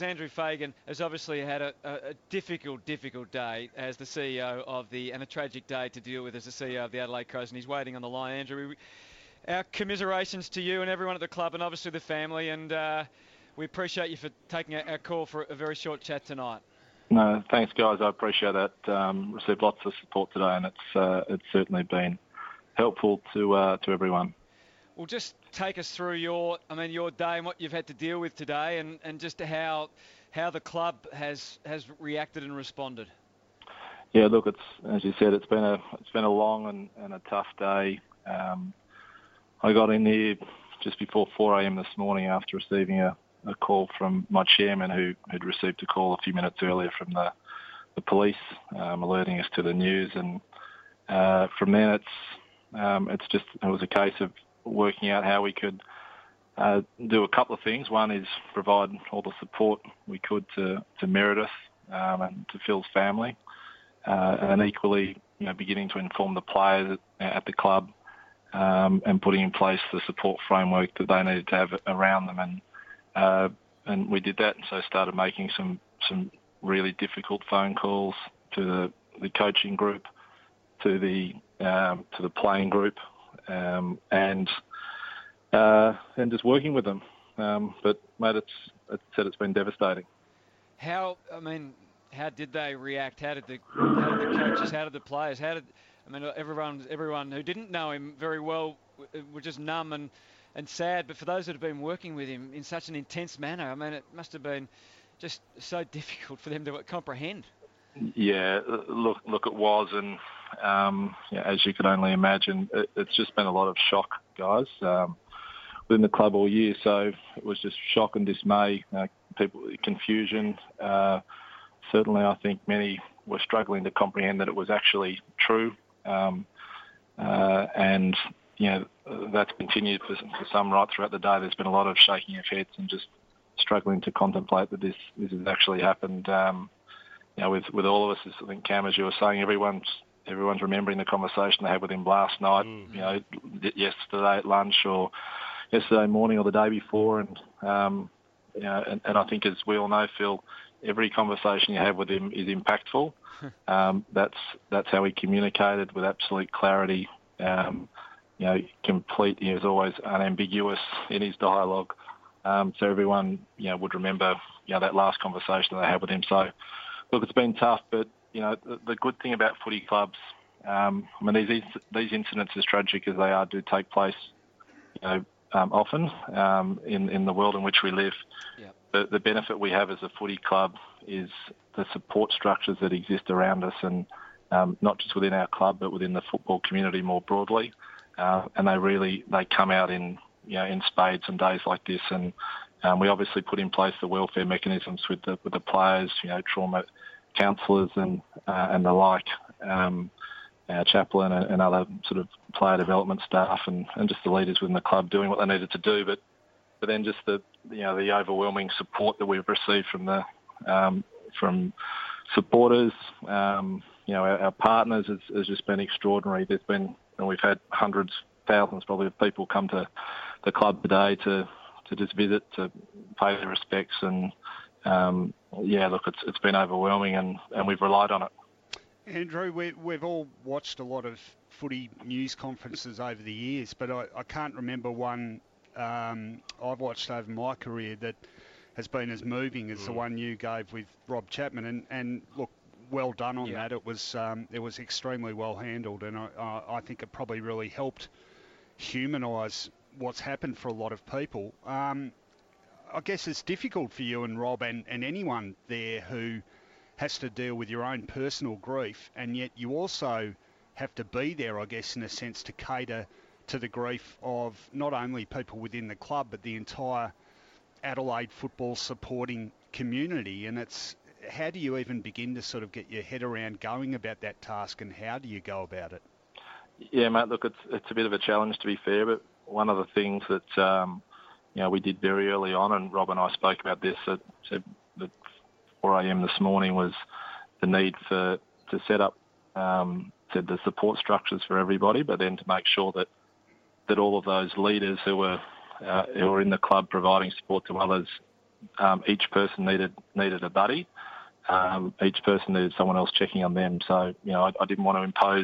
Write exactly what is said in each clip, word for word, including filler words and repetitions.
Andrew Fagan has obviously had a, a, a difficult, difficult day as the C E O of the, and a tragic day to deal with as the C E O of the Adelaide Crows, and he's waiting on the line. Andrew, we, our commiserations to you and everyone at the club, and obviously the family, and uh, we appreciate you for taking our, our call for a very short chat tonight. No, thanks, guys. I appreciate that. Um, received lots of support today, and it's uh, it's certainly been helpful to uh, to everyone. Well, just take us through your, I mean, your day and what you've had to deal with today, and, and just how how the club has has reacted and responded. Yeah, look, it's as you said, it's been a it's been a long and, and a tough day. Um, I got in here just before four a.m. this morning after receiving a, a call from my chairman, who had received a call a few minutes earlier from the the police, um, alerting us to the news, and uh, from then it's um, it's just it was a case of working out how we could uh, do a couple of things. One is provide all the support we could to, to Meredith um, and to Phil's family, uh, and equally, you know, beginning to inform the players at, at the club um, and putting in place the support framework that they needed to have around them. And uh, and we did that, and so started making some some really difficult phone calls to the, the coaching group, to the um, to the playing group. Um, and uh, and just working with them, um, but mate, it's it's said it's been devastating. How I mean, how did they react? How did the how did the coaches? How did the players? How did I mean everyone everyone who didn't know him very well were just numb and, and sad. But for those that have been working with him in such an intense manner, I mean, it must have been just so difficult for them to comprehend. Yeah, look, look, it was, and um, yeah, as you could only imagine, it, it's just been a lot of shock, guys, um, within the club all year. So it was just shock and dismay, uh, people, confusion. Uh, certainly, I think many were struggling to comprehend that it was actually true, um, uh, and you know that's continued for, for some right throughout the day. There's been a lot of shaking of heads and just struggling to contemplate that this this has actually happened. Um, You know, with, with all of us, as I think, Cam, as you were saying, everyone's everyone's remembering the conversation they had with him last night, mm-hmm. you know, yesterday at lunch or yesterday morning or the day before. And, um, you know, and, and I think, as we all know, Phil, every conversation you have with him is impactful. um, that's that's how he communicated with absolute clarity. Um, you know, complete, he was always unambiguous in his dialogue. Um, so everyone, you know, would remember, you know, that last conversation they had with him. So, look, it's been tough, but, you know, the, the good thing about footy clubs, um, I mean, these these incidents, as tragic as they are, do take place, you know, um, often um, in, in the world in which we live. Yep. The, the benefit we have as a footy club is the support structures that exist around us, and um, not just within our club, but within the football community more broadly. Uh, and they really, they come out in, you know, in spades on days like this. And Um, we obviously put in place the welfare mechanisms with the with the players, you know, trauma counsellors and uh, and the like, um, our chaplain and, and other sort of player development staff, and, and just the leaders within the club doing what they needed to do. But but then just the you know the overwhelming support that we've received from the um, from supporters, um, you know, our, our partners has, has just been extraordinary. There's been, and we've had hundreds, thousands probably of people come to the club today to. to just visit, to pay their respects, and um, yeah, look, it's it's been overwhelming, and, and we've relied on it. Andrew, we, we've all watched a lot of footy news conferences over the years, but I, I can't remember one um, I've watched over my career that has been as moving as mm. the one you gave with Rob Chapman. And, and look, well done on yeah. that. It was um, it was extremely well handled, and I, I think it probably really helped humanise what's happened for a lot of people. Um, I guess it's difficult for you and Rob and, and anyone there who has to deal with your own personal grief, and yet you also have to be there, I guess, in a sense, to cater to the grief of not only people within the club, but the entire Adelaide football supporting community. And it's, how do you even begin to sort of get your head around going about that task, and how do you go about it? Yeah, mate, look, it's it's a bit of a challenge, to be fair, but one of the things that, um, you know, we did very early on, and Rob and I spoke about this at, at four a.m. this morning, was the need for to set up um, to the support structures for everybody, but then to make sure that, that all of those leaders who were uh, who were in the club providing support to others um, each person needed needed a buddy. Um, each person needed someone else checking on them. So, you know, I, I didn't want to impose,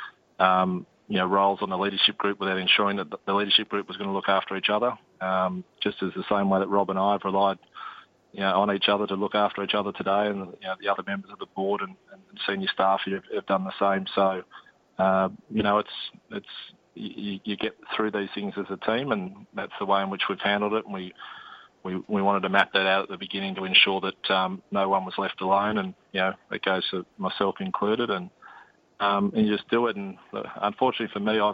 um, you know, roles on the leadership group without ensuring that the leadership group was going to look after each other. Um, just as the same way that Rob and I have relied, you know, on each other to look after each other today, and you know, the other members of the board and, and senior staff have, have done the same. So, uh, you know, it's it's you, you get through these things as a team, and that's the way in which we've handled it. And we. We, we wanted to map that out at the beginning to ensure that um, no one was left alone, and you know it goes to myself included, and um, and you just do it. And unfortunately for me, I've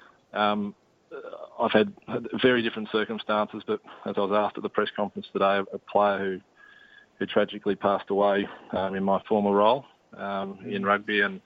um, I've had very different circumstances. But as I was asked at the press conference today, a player who who tragically passed away um, in my former role um, in rugby, and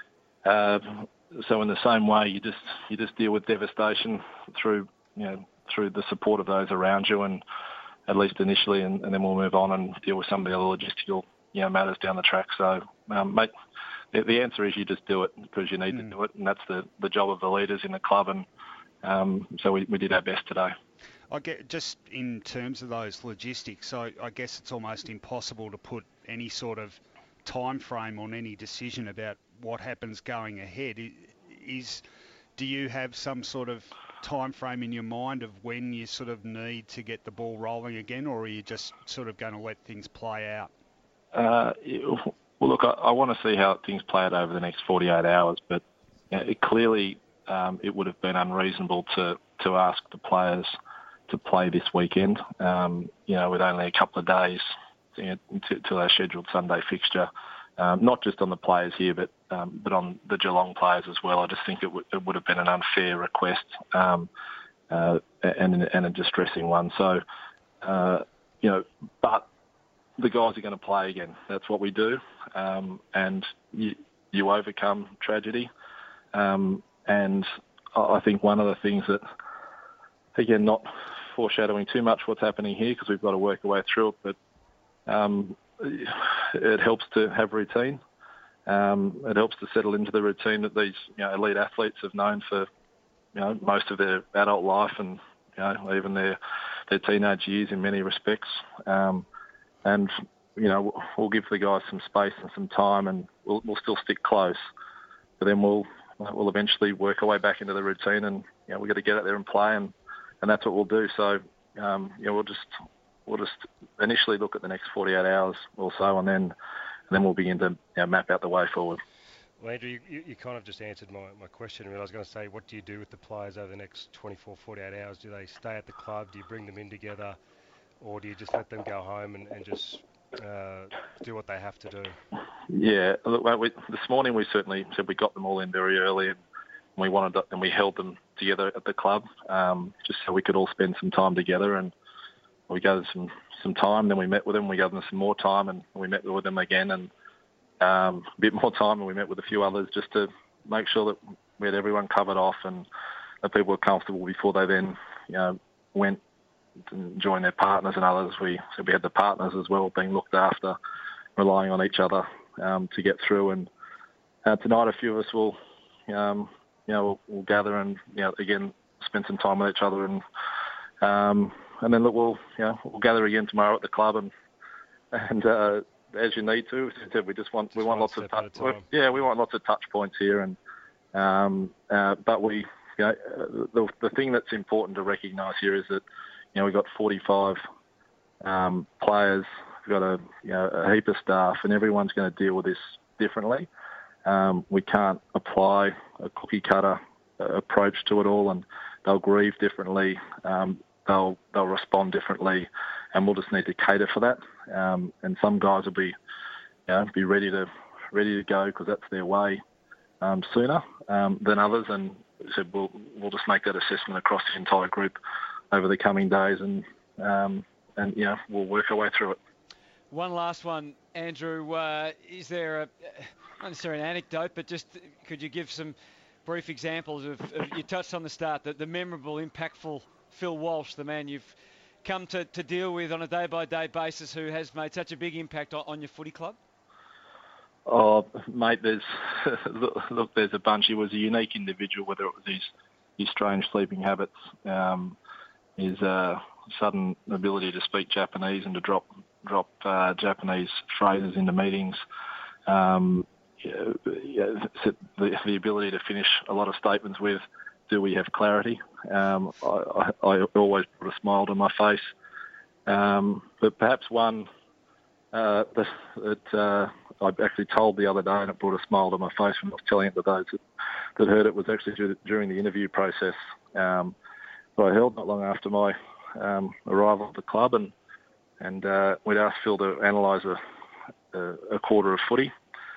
uh, so in the same way, you just you just deal with devastation through you know through the support of those around you, and at least initially, and, and then we'll move on and deal with some of the other logistical, you know, matters down the track. So, um, mate, the, the answer is you just do it because you need mm. to do it, and that's the, the job of the leaders in the club. And um, so we, we did our best today. I get just in terms of those logistics. So I guess it's almost impossible to put any sort of time frame on any decision about what happens going ahead. Is do you have some sort of time frame in your mind of when you sort of need to get the ball rolling again, or are you just sort of going to let things play out? Uh, well, look, I, I want to see how things play out over the next forty-eight hours, but you know, it clearly um, it would have been unreasonable to, to ask the players to play this weekend, um, you know, with only a couple of days you know, to, to our scheduled Sunday fixture. Um, not just on the players here, but um, but on the Geelong players as well. I just think it, w- it would have been an unfair request um, uh, and, and a distressing one. So, uh, you know, but the guys are going to play again. That's what we do, um, and you, you overcome tragedy. Um, and I think one of the things that, again, not foreshadowing too much what's happening here because we've got to work our way through it, but um, it helps to have routine. Um, it helps to settle into the routine that these you know, elite athletes have known for you know most of their adult life and you know even their their teenage years in many respects. Um, and you know we'll give the guys some space and some time, and we'll, we'll still stick close. But then we'll we'll eventually work our way back into the routine, and you know we've got to get out there and play, and, and that's what we'll do. So um, you know we'll just. We'll just initially look at the next forty-eight hours or so, and then and then we'll begin to you know, map out the way forward. Well, Andrew, you, you kind of just answered my, my question. I mean, I was going to say, what do you do with the players over the next twenty-four, forty-eight hours? Do they stay at the club? Do you bring them in together? Or do you just let them go home and, and just uh, do what they have to do? Yeah, look, we, this morning we certainly said we got them all in very early, and we wanted to, and we held them together at the club um, just so we could all spend some time together. And we gave them some, some time, then we met with them, we gave them some more time, and we met with them again, and um, a bit more time, and we met with a few others just to make sure that we had everyone covered off and that people were comfortable before they then, you know, went and joined their partners and others. We so we had the partners as well being looked after, relying on each other um, to get through. And uh, tonight, a few of us will, um, you know, we'll, we'll gather and, you know, again spend some time with each other and. Um, And then look, we'll you know we'll gather again tomorrow at the club, and and uh, as you need to, we just want just we want lots of touch, yeah we want lots of touch points here, and um, uh, but we you know the the thing that's important to recognise here is that you know we've got forty-five um, players, we've got a you know a heap of staff, and everyone's going to deal with this differently. Um, we can't apply a cookie cutter approach to it all, and they'll grieve differently. Um, They'll they'll respond differently, and we'll just need to cater for that. Um, and some guys will be, you know, be ready to ready to go because that's their way um, sooner um, than others. And so we'll we'll just make that assessment across the entire group over the coming days, and um, and you know we'll work our way through it. One last one, Andrew. Uh, is there a not necessarily an anecdote, but just could you give some brief examples of, of you touched on the start that the memorable, impactful Phil Walsh, the man you've come to, to deal with on a day-by-day basis, who has made such a big impact on, on your footy club? Oh, mate, there's look, there's a bunch. He was a unique individual, whether it was his his strange sleeping habits, um, his uh, sudden ability to speak Japanese and to drop drop uh, Japanese phrases into meetings. Um, yeah, yeah, the, the ability to finish a lot of statements with, do we have clarity? Um, I, I, I always put a smile to my face. Um, but perhaps one uh, that, that uh, I actually told the other day, and it brought a smile to my face when I was telling it to those that, that heard it, was actually during the interview process um, that I held not long after my um, arrival at the club, and and uh, we'd asked Phil to analyse a, a, a quarter of footy,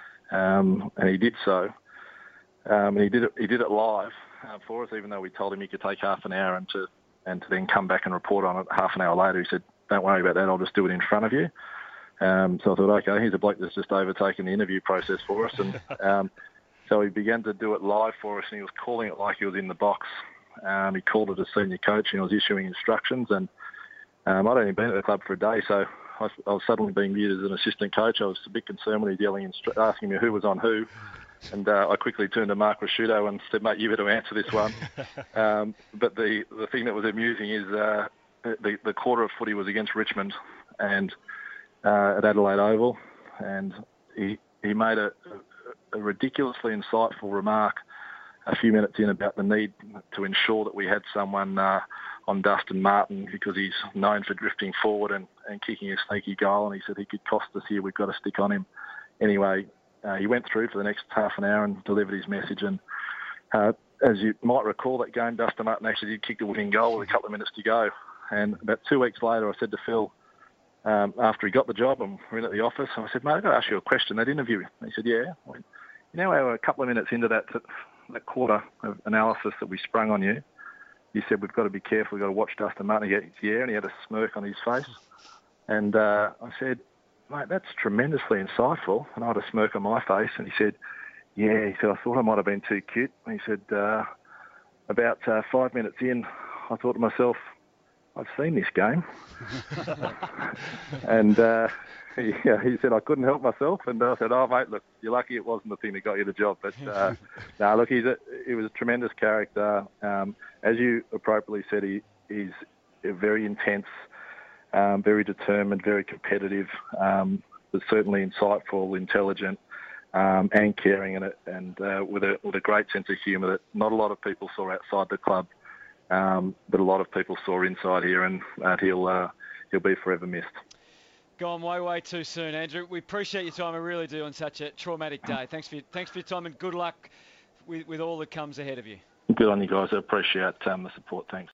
um, and he did so. Um, and he did it. He did it live uh, for us, even though we told him he could take half an hour and to and to then come back and report on it half an hour later. He said, "Don't worry about that. I'll just do it in front of you." Um, so I thought, okay, here's a bloke that's just overtaken the interview process for us, and um, so he began to do it live for us, and he was calling it like he was in the box. Um, he called it a senior coach, and he was issuing instructions. And um, I'd only been at the club for a day, so I was, I was suddenly being viewed as an assistant coach. I was a bit concerned when he was yelling, instru- asking me who was on who. And uh, I quickly turned to Mark Rasciuto and said, "Mate, you better answer this one." um, but the, the thing that was amusing is uh, the, the quarter of footy was against Richmond and uh, at Adelaide Oval, and he he made a, a, a ridiculously insightful remark a few minutes in about the need to ensure that we had someone uh, on Dustin Martin, because he's known for drifting forward and, and kicking a sneaky goal, and he said he could cost us here, we've got to stick on him. Anyway, Uh, he went through for the next half an hour and delivered his message. And uh, as you might recall, that game, Dustin Martin actually did kick the winning goal with a couple of minutes to go. And about two weeks later, I said to Phil, um, after he got the job and we're in at the office, I said, "Mate, I've got to ask you a question, that interview." And he said, "Yeah." I went, "You know, we were a couple of minutes into that, that quarter of analysis that we sprung on you. You said we've got to be careful, we've got to watch Dustin Martin." He said, "Yeah," and he had a smirk on his face. And uh, I said, "Mate, that's tremendously insightful." And I had a smirk on my face, and he said, "Yeah," he said, "I thought I might have been too cute." And he said, uh, about uh, five minutes in, I thought to myself, "I've seen this game." and uh, he, he said, "I couldn't help myself." And I said, "Oh, mate, look, you're lucky it wasn't the thing that got you the job." But uh, no, look, he's a, he was a tremendous character. Um, as you appropriately said, he, he's very intense, Um, very determined, very competitive, um, but certainly insightful, intelligent, um, and caring, and, and uh, with a with a great sense of humour that not a lot of people saw outside the club, um, but a lot of people saw inside here, and uh, he'll uh, he'll be forever missed. Gone way, way too soon, Andrew. We appreciate your time, I really do, on such a traumatic day. Thanks for your, thanks for your time, and good luck with, with all that comes ahead of you. Good on you guys. I appreciate um, the support. Thanks.